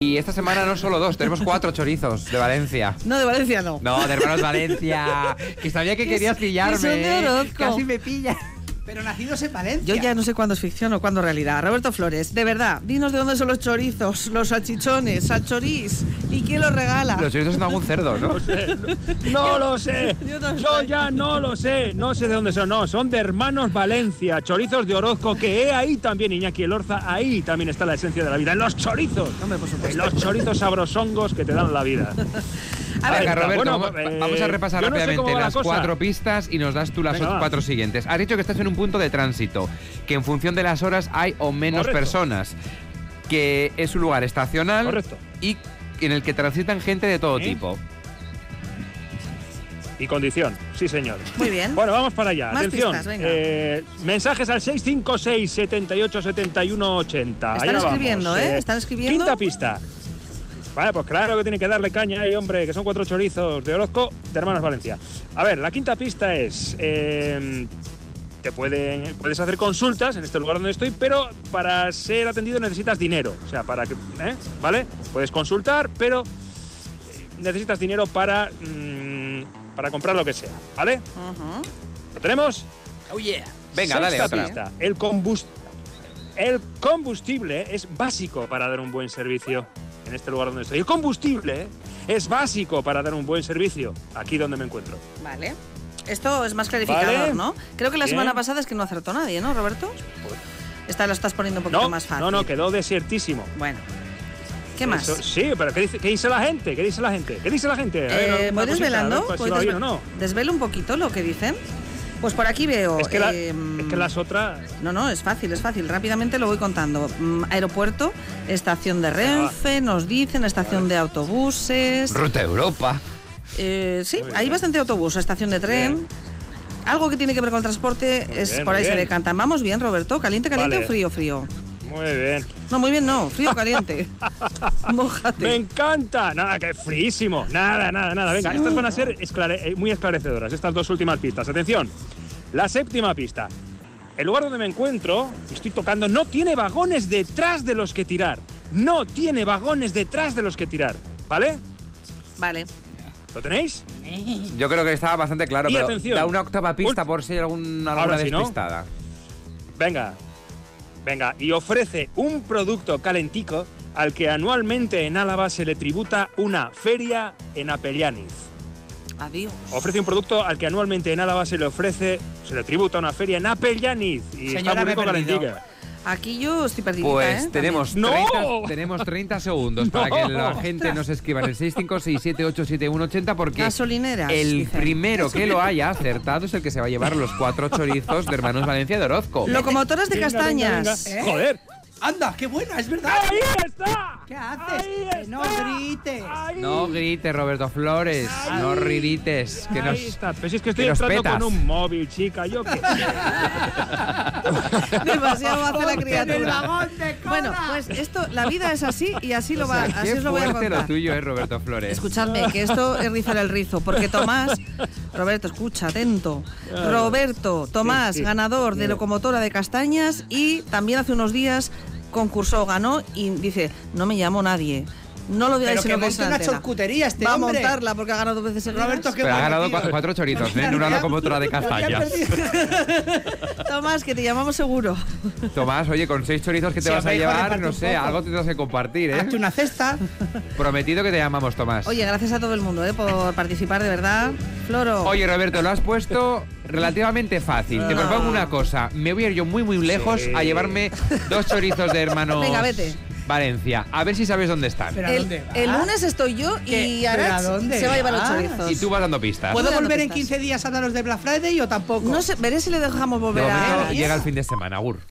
Y esta semana no solo 2, tenemos 4 chorizos de Valencia. No, de Valencia no. No, de Hermanos Valencia. Que sabía que querías pillarme. Que son de Orozco. Casi me pilla. Pero nacidos en Valencia. Yo ya no sé cuándo es ficción o cuándo es realidad. Roberto Flores, de verdad, dinos de dónde son los chorizos, los salchichones, salchorís. ¿Y quién los regala? Los chorizos son algún cerdo, ¿no? No lo sé. Yo Ya no lo sé. No sé de dónde son. No, son de Hermanos Valencia. Chorizos de Orozco, que ahí también, Iñaki Elorza, ahí también está la esencia de la vida. En los chorizos. Hombre, por supuesto. En los chorizos sabrosongos que te dan la vida. A ver, Venga, Roberto, bueno, vamos a repasar yo no sé rápidamente cómo va la las cosa. 4 pistas y nos das tú las Venga, va. 4 siguientes. Has dicho que estás en un punto de tránsito, que en función de las horas hay o menos Correcto. personas, que es un lugar estacional Correcto. y en el que transitan gente de todo ¿Sí? tipo. Y condición, sí señor. muy bien. Bueno, vamos para allá. Más Atención. pistas, venga. Mensajes al 656 78 71 80. Están Allá escribiendo, vamos. Están escribiendo. Quinta pista. Vale, pues claro que tiene que darle caña ahí, hombre, que son 4 chorizos de Orozco de Hermanos Valencia. A ver, la quinta pista es... puedes hacer consultas en este lugar donde estoy, pero para ser atendido necesitas dinero. O sea, para que... ¿Vale? Puedes consultar, pero necesitas dinero para comprar lo que sea, ¿vale? Ujú. ¿Lo tenemos? Oh yeah. Venga, Sexta dale otra. pista. El combustible es básico para dar un buen servicio en este lugar donde estoy. El combustible es básico para dar un buen servicio aquí donde me encuentro. Vale. Esto es más clarificador, Vale. ¿no? Creo que la Bien. semana pasada es que no acertó nadie, ¿no, Roberto? Esta lo estás poniendo un poquito más fácil. No, quedó desiertísimo. Bueno. ¿Qué más? Sí, pero ¿qué dice la gente? ¿Qué dice la gente? ¿Qué dice la gente? A ver, Voy una cosita, desvelando. a ver, pues, si va bien o no. Desvelo un poquito lo que dicen. Pues por aquí veo. Es que las otras... No, es fácil. Rápidamente lo voy contando. Aeropuerto, estación de Renfe, nos dicen, estación de autobuses. Ruta Europa. Sí, hay bastante autobús, estación de tren. Bien. Algo que tiene que ver con el transporte Muy es bien, por ahí muy se bien. decantan. Vamos bien, Roberto. ¿Caliente Vale. o frío, frío? Muy bien. No, muy bien, no. Frío, caliente. Mójate. Me encanta. Nada, que fríísimo. Nada. Venga, estas van a ser muy esclarecedoras, estas 2 últimas pistas. Atención. La séptima pista. El lugar donde me encuentro, estoy tocando, no tiene vagones detrás de los que tirar. No tiene vagones detrás de los que tirar. ¿Vale? Vale. ¿Lo tenéis? Yo creo que estaba bastante claro, Y pero atención. da una octava pista por si hay alguna Ahora sí, ¿no? despistada. Venga. Y ofrece un producto calentico al que anualmente en Álava se le tributa una feria en Apellaniz. Adiós. Ofrece un producto al que anualmente en Álava se le tributa una feria en Apellaniz. Y está Señora, muy me he rico perdido. calentica. Aquí yo estoy perdida. Pues tenemos, ¡No! 30 segundos para que la gente nos escriba en el 656787180 porque Gasolineras, el dicen. primero que lo haya acertado es el que se va a llevar los 4 chorizos de Hermanos Valencia de Orozco. Locomotoras de Venga, castañas. venga. ¡Joder! Anda, qué buena, es verdad. ¡Ahí está! ¿Qué haces? Ahí Que no está. grites. Ahí. No grites, Roberto Flores, no grites, que Ahí nos... está. Pero si es que estoy que nos entrando petas. con un móvil, chica. Yo qué sé. Demasiado hace la En el criatura. vagón de cola. Bueno, pues esto, la vida es así y así lo va, O sea, así qué os lo voy a fuerte lo contar. tuyo, Roberto Flores. Escuchadme, que esto es rizar el rizo, porque Tomás, Roberto, escucha, atento. Roberto, Tomás, Sí. ganador de locomotora de castañas y también hace unos días concursó, ganó y dice, no me llamo nadie. No lo digáis Pero en que lo que monte es una antena. charcutería este Va a hombre. montarla porque ha ganado 2 veces seguidas. Roberto, qué Pero ha bueno, ganado tío. 4 chorizos, en una locomotora de castañas. Tomás, que te llamamos seguro. Tomás, oye, con 6 chorizos que te Sí, vas a hombre, hijo, llevar, reparte no un sé, poco. algo tendrás que compartir, ¿eh? Hazte una cesta. Prometido que te llamamos, Tomás. Oye, gracias a todo el mundo por participar, de verdad. Floro. Oye, Roberto, lo has puesto relativamente fácil. Te propongo una cosa. Me voy a ir yo muy lejos Sí. a llevarme 2 chorizos de Hermanos Venga, vete. Valencia. A ver si sabes dónde están. Pero ¿a dónde vas? El lunes estoy yo y ¿Qué? ¿Pero Arach a dónde se va a llevar los vas? chorizos. Y tú vas dando pistas. ¿Puedo dando volver en pistas. 15 días a daros de Black Friday o tampoco? No sé, veré si le dejamos De volver momento a... llega el fin de semana, Agur.